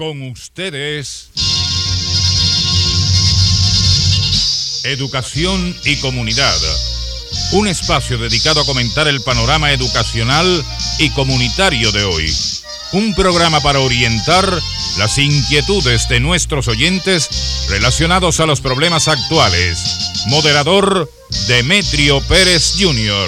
Con ustedes, Educación y Comunidad, un espacio dedicado a comentar el panorama educacional y comunitario de hoy. Un programa para orientar las inquietudes de nuestros oyentes relacionados a los problemas actuales. Moderador, Demetrio Pérez Jr.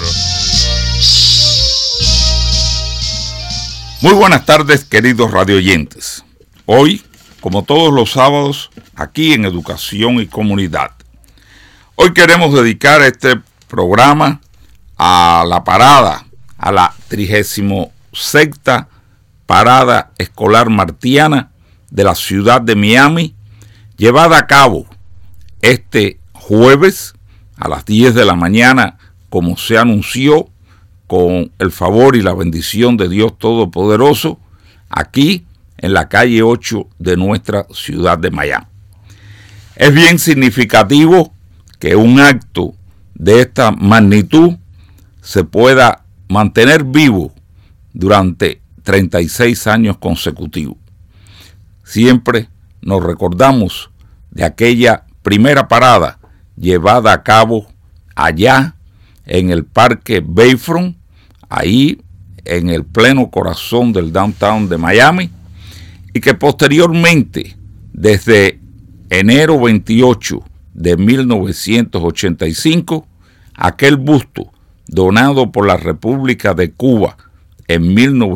Muy buenas tardes, queridos radioyentes. Hoy, como todos los sábados, aquí en Educación y Comunidad. Hoy queremos dedicar este programa a la parada, a la 36ª Parada Escolar Martiana de la ciudad de Miami, llevada a cabo este jueves a las 10 de la mañana, como se anunció, con el favor y la bendición de Dios Todopoderoso, aquí en la calle 8 de nuestra ciudad de Miami. Es bien significativo que un acto de esta magnitud se pueda mantener vivo durante 36 años consecutivos. Siempre nos recordamos de aquella primera parada llevada a cabo allá en el Parque Bayfront, ahí en el pleno corazón del downtown de Miami, y que posteriormente, desde enero 28 de 1985, aquel busto donado por la República de Cuba en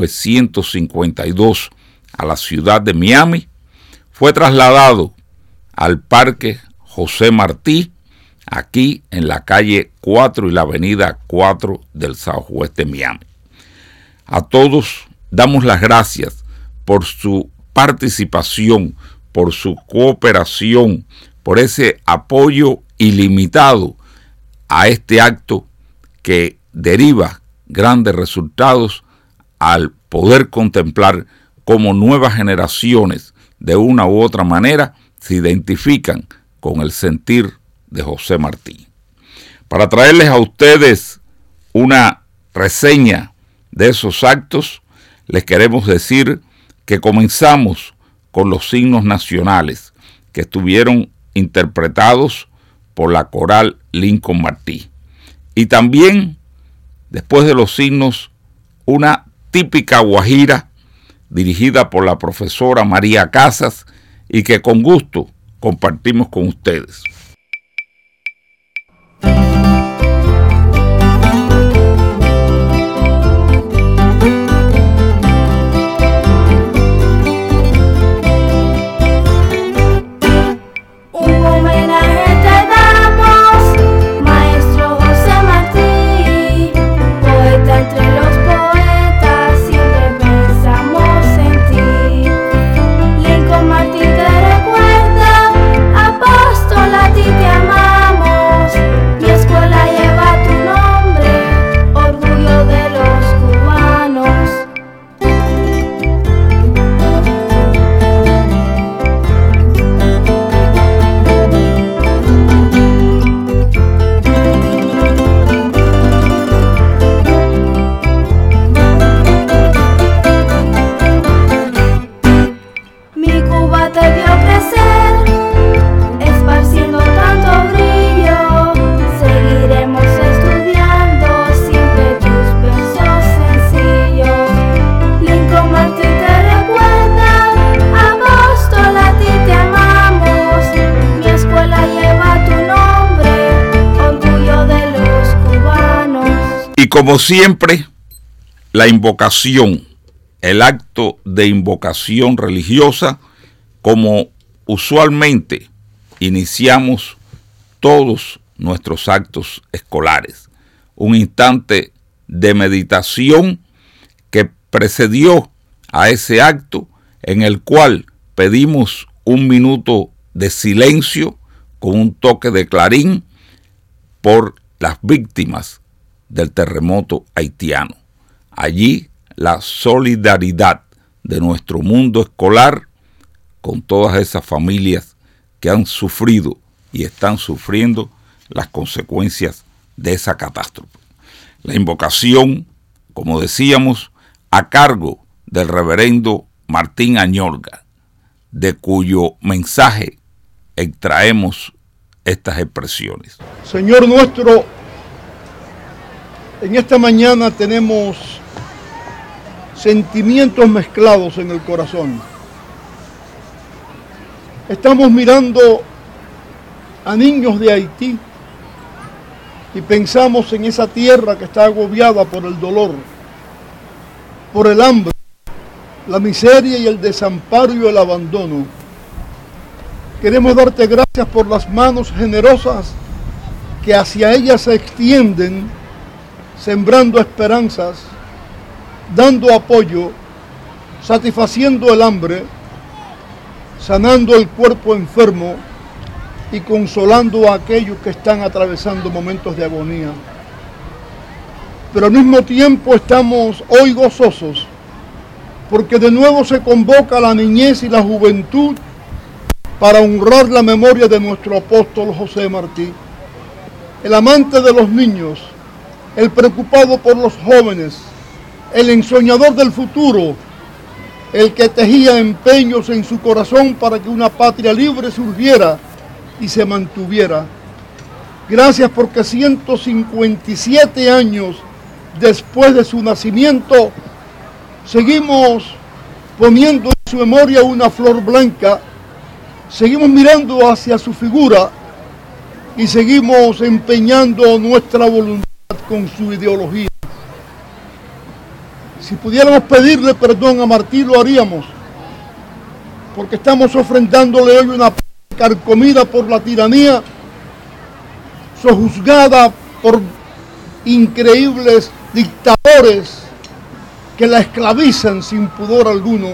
1952 a la ciudad de Miami, fue trasladado al Parque José Martí, aquí en la calle 4 y la avenida 4 del Southwest de Miami. A todos damos las gracias por su participación, por su cooperación, por ese apoyo ilimitado a este acto que deriva grandes resultados al poder contemplar cómo nuevas generaciones de una u otra manera se identifican con el sentir de José Martí. Para traerles a ustedes una reseña de esos actos, les queremos decir que comenzamos con los signos nacionales que estuvieron interpretados por la coral Lincoln Martí. Y también, después de los signos, una típica guajira dirigida por la profesora María Casas y que con gusto compartimos con ustedes. Como siempre, la invocación, el acto de invocación religiosa, como usualmente iniciamos todos nuestros actos escolares. Un instante de meditación que precedió a ese acto en el cual pedimos un minuto de silencio con un toque de clarín por las víctimas del terremoto haitiano. Allí la solidaridad de nuestro mundo escolar con todas esas familias que han sufrido y están sufriendo las consecuencias de esa catástrofe. La invocación, como decíamos, a cargo del reverendo Martín Añorga. de cuyo mensaje extraemos estas expresiones. Señor nuestro, en esta mañana tenemos sentimientos mezclados en el corazón. Estamos mirando a niños de Haití y pensamos en esa tierra que está agobiada por el dolor, por el hambre, la miseria y el desamparo y el abandono. Queremos darte gracias por las manos generosas que hacia ellas se extienden, sembrando esperanzas, dando apoyo, satisfaciendo el hambre, sanando el cuerpo enfermo y consolando a aquellos que están atravesando momentos de agonía. Pero al mismo tiempo estamos hoy gozosos porque de nuevo se convoca a la niñez y la juventud para honrar la memoria de nuestro apóstol José Martí, el amante de los niños, el preocupado por los jóvenes, el ensoñador del futuro, el que tejía empeños en su corazón para que una patria libre surgiera y se mantuviera. Gracias porque 157 años después de su nacimiento, seguimos poniendo en su memoria una flor blanca, seguimos mirando hacia su figura y seguimos empeñando nuestra voluntad con su ideología. Si pudiéramos pedirle perdón a Martí, lo haríamos, porque estamos ofrendándole hoy una carcomida por la tiranía, sojuzgada por increíbles dictadores que la esclavizan sin pudor alguno.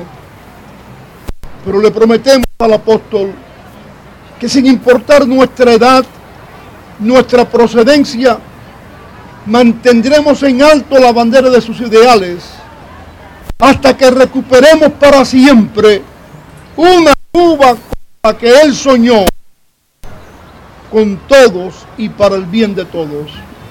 Pero le prometemos al apóstol que sin importar nuestra edad, nuestra procedencia, mantendremos en alto la bandera de sus ideales hasta que recuperemos para siempre una Cuba con la que él soñó, con todos y para el bien de todos.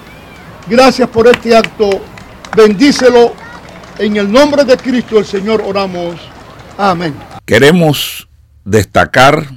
Gracias por este acto, bendícelo, en el nombre de Cristo el Señor oramos, amén. Queremos destacar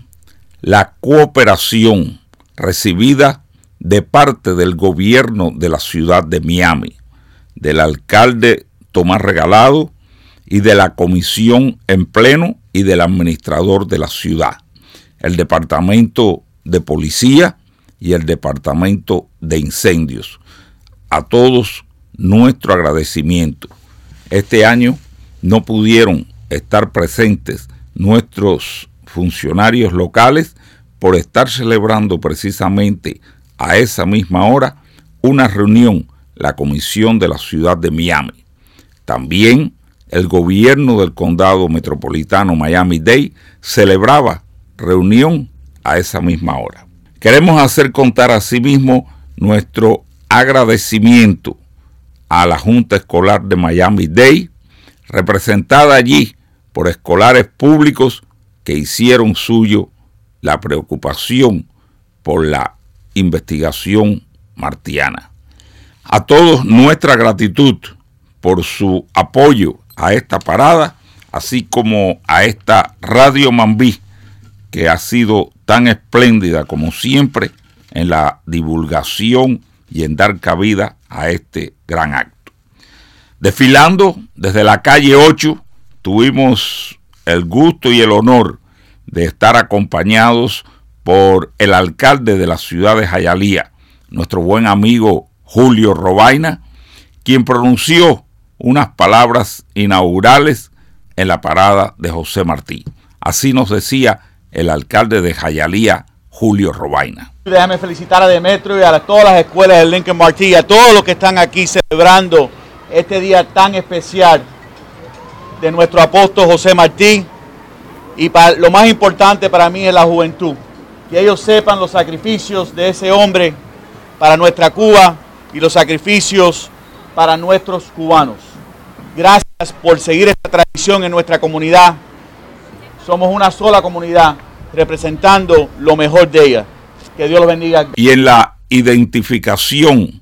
la cooperación recibida de parte del gobierno de la ciudad de Miami, del alcalde Tomás Regalado y de la comisión en pleno y del administrador de la ciudad, el departamento de policía y el departamento de incendios. A todos nuestro agradecimiento. Este año no pudieron estar presentes nuestros funcionarios locales por estar celebrando precisamente a esa misma hora una reunión, la comisión de la ciudad de Miami. También el gobierno del condado metropolitano Miami-Dade celebraba reunión a esa misma hora. Queremos hacer contar asimismo nuestro agradecimiento a la Junta Escolar de Miami-Dade, representada allí por escolares públicos que hicieron suyo la preocupación por la investigación martiana. A todos nuestra gratitud por su apoyo a esta parada, así como a esta Radio Mambí, que ha sido tan espléndida como siempre en la divulgación y en dar cabida a este gran acto. Desfilando desde la calle 8, tuvimos el gusto y el honor de estar acompañados por el alcalde de la ciudad de Hialeah, nuestro buen amigo Julio Robaina, quien pronunció unas palabras inaugurales en la parada de José Martí. Así nos decía el alcalde de Hialeah, Julio Robaina. Déjame felicitar a Demetrio y a todas las escuelas de Lincoln Martí, a todos los que están aquí celebrando este día tan especial de nuestro apóstol José Martí. Y lo más importante para mí es la juventud, que ellos sepan los sacrificios de ese hombre para nuestra Cuba y los sacrificios para nuestros cubanos. Gracias por seguir esta tradición en nuestra comunidad. Somos una sola comunidad representando lo mejor de ella. Que Dios los bendiga. Y en la identificación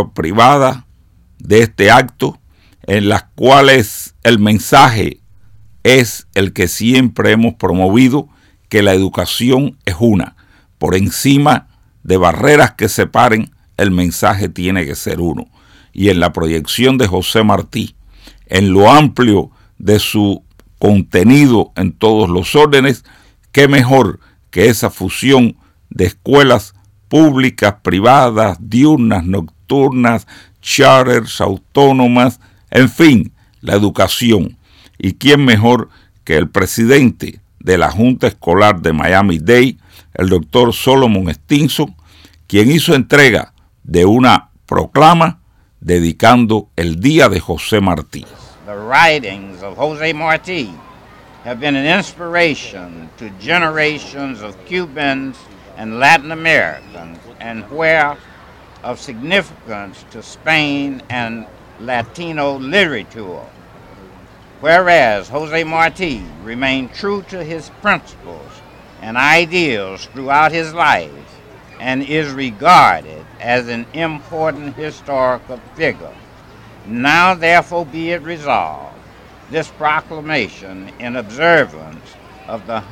público-privada de este acto, en las cuales el mensaje es el que siempre hemos promovido, que la educación es una. Por encima de barreras que separen, el mensaje tiene que ser uno. Y en la proyección de José Martí, en lo amplio de su contenido en todos los órdenes, qué mejor que esa fusión de escuelas públicas, privadas, diurnas, nocturnas, charters, autónomas, en fin, la educación. ¿Y quién mejor que el presidente de la Junta Escolar de Miami-Dade, el doctor Solomon Stinson, quien hizo entrega de una proclama dedicando el Día de José Martí? The writings of Jose Martí have been an inspiration to generations of Cubans and Latin Americans, and were of significance to Spain and Latino literature. Whereas Jose Martí remained true to his principles and ideals throughout his life and is regarded as an important historical figure. Now therefore be it resolved, this proclamation in observance of the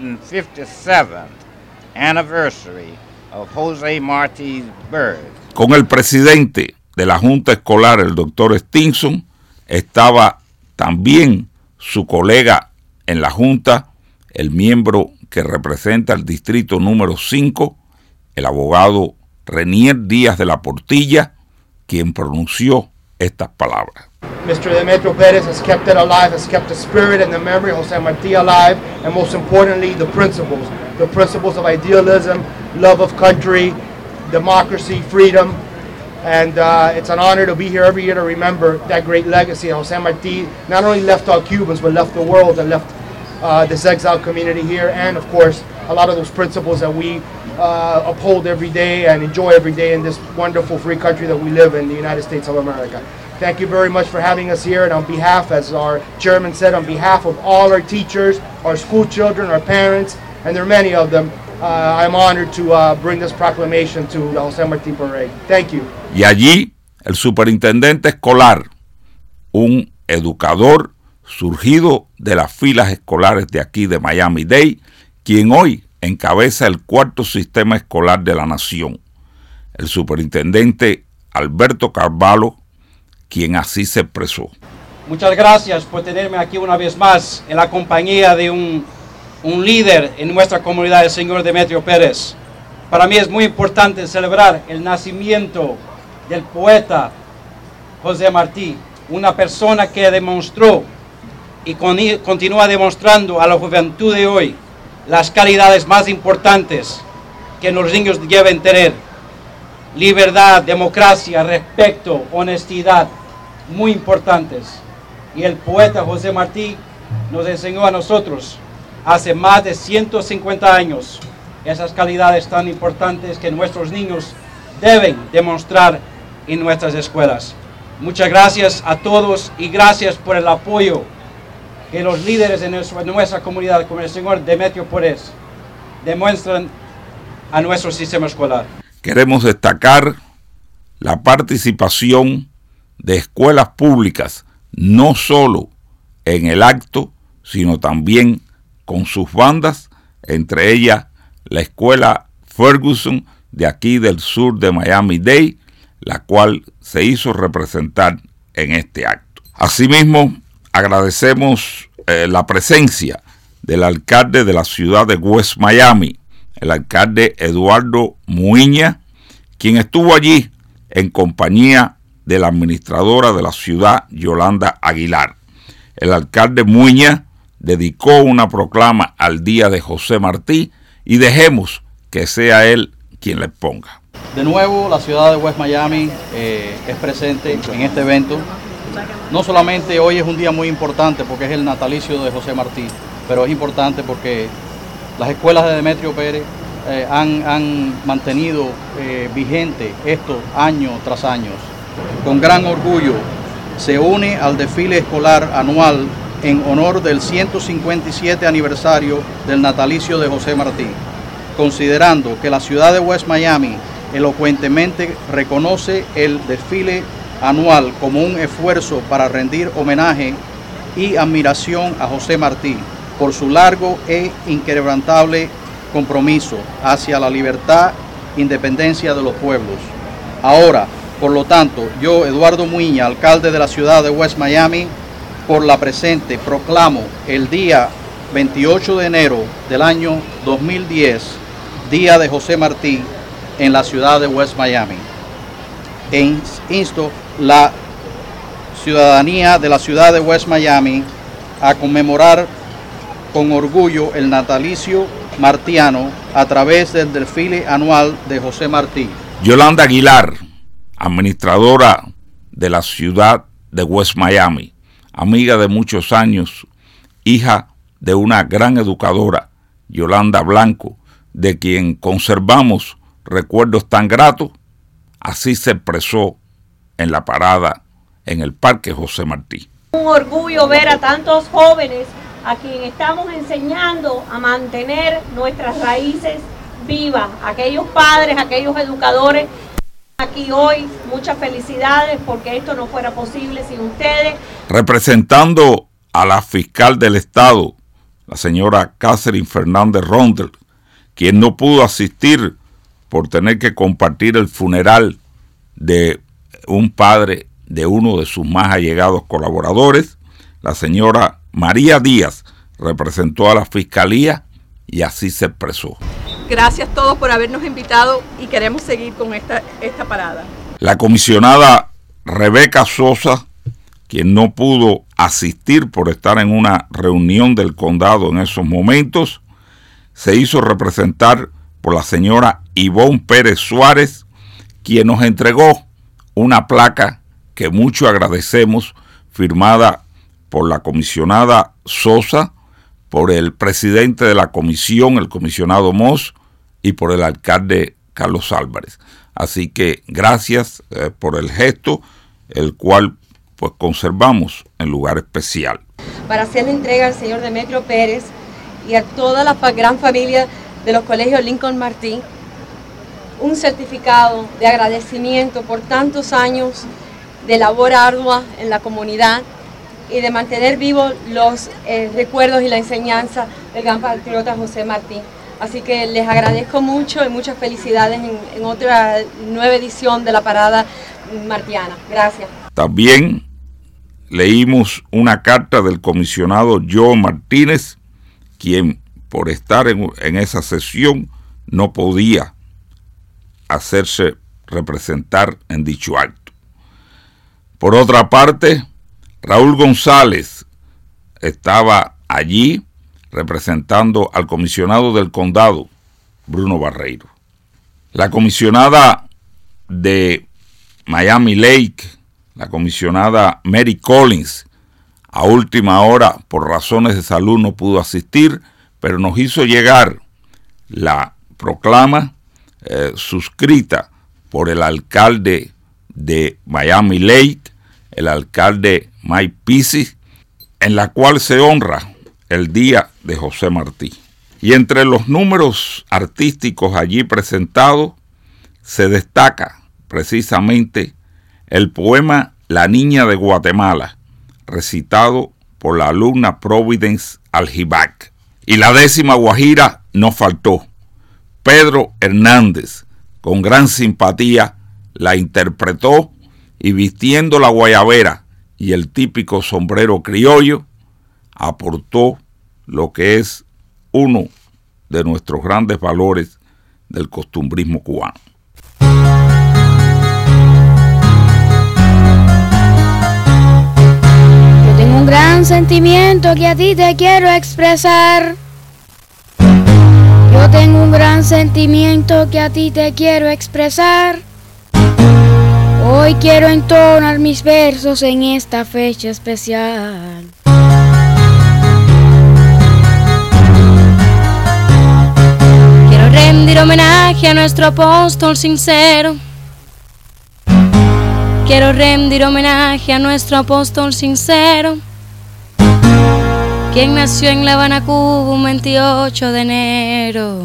157th anniversary of Jose Martí's birth. Con el presidente de la Junta Escolar, el doctor Stinson, estaba también su colega en la Junta, el miembro que representa el distrito número 5, el abogado Renier Díaz de la Portilla, quien pronunció estas palabras. Mr. Demetrio Perez has kept it alive, has kept the spirit and the memory of Jose Martí alive, and most importantly, the principles of idealism, love of country, democracy, freedom. And it's an honor to be here every year to remember that great legacy. Jose Martí not only left all Cubans, but left the world and left this exiled community here, and of course, a lot of those principles that we uphold every day and enjoy every day in this wonderful free country that we live in, the United States of America. Thank you very much for having us here, and on behalf, as our chairman said, on behalf of all our teachers, our school children, our parents, and there are many of them, I'm honored to bring this proclamation to the Jose Martí Parade. Thank you. Y allí, el superintendente escolar, un educador surgido de las filas escolares de aquí de Miami-Dade, quien hoy encabeza el 4º sistema escolar de la nación, el superintendente Alberto Carvalho, quien así se expresó. Muchas gracias por tenerme aquí una vez más en la compañía de un líder en nuestra comunidad, el señor Demetrio Pérez. Para mí es muy importante celebrar el nacimiento del poeta José Martí, una persona que demostró y continúa demostrando a la juventud de hoy las calidades más importantes que los niños deben tener: libertad, democracia, respeto, honestidad, muy importantes. Y el poeta José Martí nos enseñó a nosotros hace más de 150 años esas calidades tan importantes que nuestros niños deben demostrar en nuestras escuelas. Muchas gracias a todos y gracias por el apoyo que los líderes de nuestra comunidad, como el señor Demetrio Pérez, demuestran a nuestro sistema escolar. Queremos destacar la participación de escuelas públicas, no solo en el acto, sino también con sus bandas, entre ellas la escuela Ferguson de aquí del sur de Miami-Dade, la cual se hizo representar en este acto. Asimismo, agradecemos la presencia del alcalde de la ciudad de West Miami, el alcalde Eduardo Muiña, quien estuvo allí en compañía de la administradora de la ciudad, Yolanda Aguilar. El alcalde Muiña dedicó una proclama al Día de José Martí y dejemos que sea él quien le ponga. De nuevo, la ciudad de West Miami es presente en este evento. No solamente hoy es un día muy importante porque es el natalicio de José Martí, pero es importante porque las escuelas de Demetrio Pérez han mantenido vigente esto año tras año. Con gran orgullo se une al desfile escolar anual en honor del 157 aniversario del natalicio de José Martí, considerando que la ciudad de West Miami elocuentemente reconoce el desfile anual como un esfuerzo para rendir homenaje y admiración a José Martí por su largo e inquebrantable compromiso hacia la libertad e independencia de los pueblos. Ahora, por lo tanto, yo, Eduardo Muiña, alcalde de la ciudad de West Miami, por la presente proclamo el día 28 de enero del año 2010, Día de José Martí, en la ciudad de West Miami. E insto la ciudadanía de la ciudad de West Miami a conmemorar con orgullo el natalicio martiano a través del desfile anual de José Martí. Yolanda Aguilar, administradora de la ciudad de West Miami, amiga de muchos años, hija de una gran educadora, Yolanda Blanco, de quien conservamos recuerdos tan gratos, así se expresó en la parada en el Parque José Martí. Un orgullo ver a tantos jóvenes a quien estamos enseñando a mantener nuestras raíces vivas, aquellos padres, aquellos educadores aquí hoy. Muchas felicidades, porque esto no fuera posible sin ustedes. Representando a la fiscal del estado, la señora Catherine Fernández Rondel, quien no pudo asistir por tener que compartir el funeral de un padre de uno de sus más allegados colaboradores, la señora María Díaz representó a la fiscalía y así se expresó. Gracias a todos por habernos invitado y queremos seguir con esta parada. La comisionada Rebeca Sosa, quien no pudo asistir por estar en una reunión del condado en esos momentos, se hizo representar por la señora Ivonne Pérez Suárez, quien nos entregó una placa que mucho agradecemos, firmada por la comisionada Sosa, por el presidente de la comisión, el comisionado Moss, y por el alcalde Carlos Álvarez. Así que gracias por el gesto, el cual pues conservamos en lugar especial. Para hacer la entrega al señor Demetrio Pérez y a toda la gran familia de los colegios Lincoln Martí, un certificado de agradecimiento por tantos años de labor ardua en la comunidad y de mantener vivos los recuerdos y la enseñanza del gran patriota José Martí. Así que les agradezco mucho y muchas felicidades en otra nueva edición de la parada martiana. Gracias. También leímos una carta del comisionado Joe Martínez, quien por estar en esa sesión no podía hacerse representar en dicho acto. Por otra parte, Raúl González estaba allí representando al comisionado del condado, Bruno Barreiro. La comisionada de Miami Lake, la comisionada Mary Collins, a última hora, por razones de salud, no pudo asistir, pero nos hizo llegar la proclama suscrita por el alcalde de Miami Lake, el alcalde Mike Pizzi, en la cual se honra el Día de José Martí. Y entre los números artísticos allí presentados se destaca precisamente el poema La Niña de Guatemala, recitado por la alumna Providence Aljibac. Y la 10ª guajira no faltó. Pedro Hernández, con gran simpatía, la interpretó y vistiendo la guayabera y el típico sombrero criollo, aportó lo que es uno de nuestros grandes valores del costumbrismo cubano. Yo tengo un gran sentimiento que a ti te quiero expresar. Yo tengo un gran sentimiento que a ti te quiero expresar. Hoy quiero entonar mis versos en esta fecha especial. Quiero rendir homenaje a nuestro apóstol sincero. Quiero rendir homenaje a nuestro apóstol sincero, quien nació en La Habana, Cuba, un 28 de enero.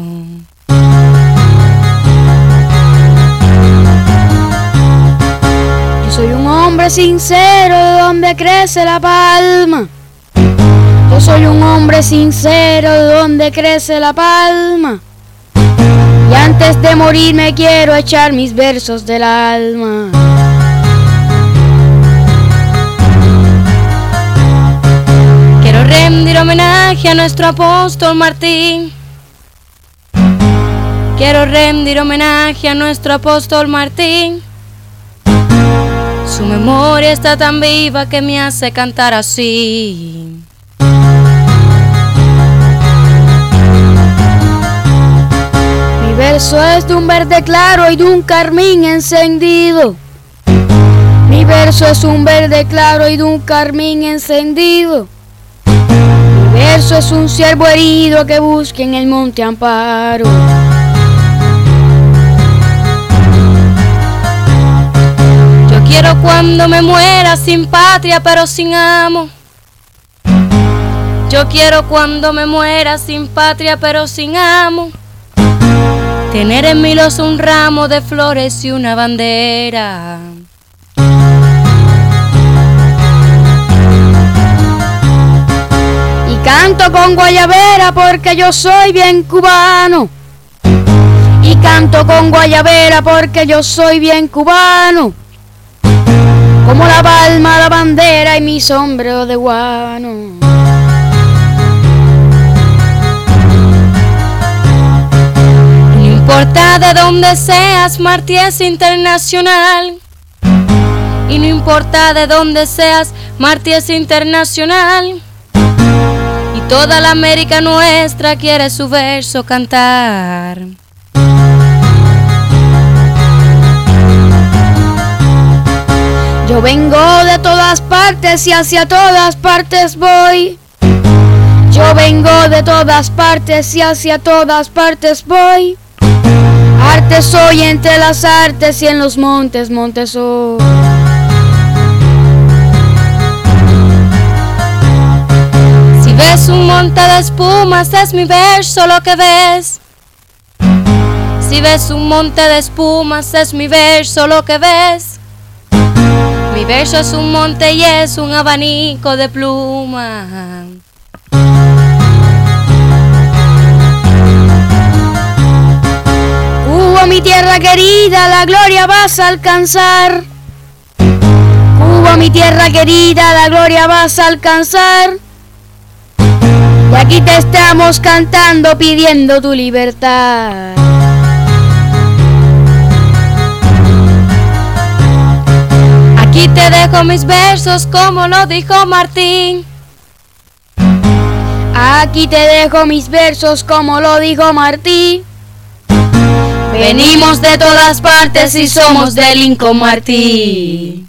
Yo soy un hombre sincero de donde crece la palma. Yo soy un hombre sincero de donde crece la palma. Y antes de morir me quiero echar mis versos del alma. Quiero rendir homenaje a nuestro apóstol Martín. Quiero rendir homenaje a nuestro apóstol Martín. Su memoria está tan viva que me hace cantar así. Mi verso es de un verde claro y de un carmín encendido. Mi verso es un verde claro y de un carmín encendido. Mi verso es un ciervo herido que busca en el monte amparo. Yo quiero cuando me muera sin patria pero sin amo. Yo quiero cuando me muera sin patria pero sin amo. Tener en mi losa un ramo de flores y una bandera. Y canto con guayabera porque yo soy bien cubano. Y canto con guayabera porque yo soy bien cubano. Como la palma, la bandera y mi sombrero de guano. No importa de dónde seas, Martí es internacional. Y no importa de dónde seas, Martí es internacional. Y toda la América nuestra quiere su verso cantar. Yo vengo de todas partes y hacia todas partes voy. Yo vengo de todas partes y hacia todas partes voy. Arte soy entre las artes y en los montes, montes soy. Si ves un monte de espumas es mi verso lo que ves. Si ves un monte de espumas es mi verso lo que ves. Mi verso es un monte y es un abanico de plumas. Cuba, mi tierra querida, la gloria vas a alcanzar. Cuba, mi tierra querida, la gloria vas a alcanzar. Y aquí te estamos cantando pidiendo tu libertad. Aquí te dejo mis versos como lo dijo Martín. Aquí te dejo mis versos como lo dijo Martí. Venimos de todas partes y somos de Lincoln Martí.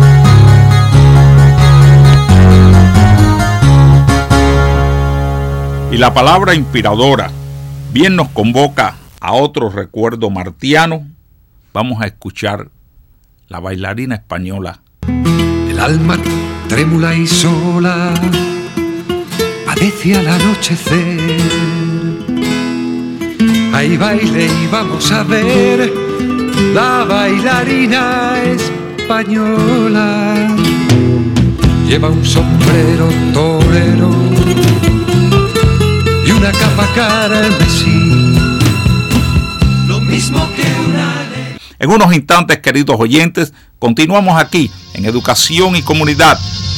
Y la palabra inspiradora bien nos convoca a otro recuerdo martiano. Vamos a escuchar la bailarina española. El alma trémula y sola padece al anochecer. Hay baile y vamos a ver la bailarina española. Lleva un sombrero torero y una capa carmesí, lo mismo que una... En unos instantes, queridos oyentes, continuamos aquí en Educación y Comunidad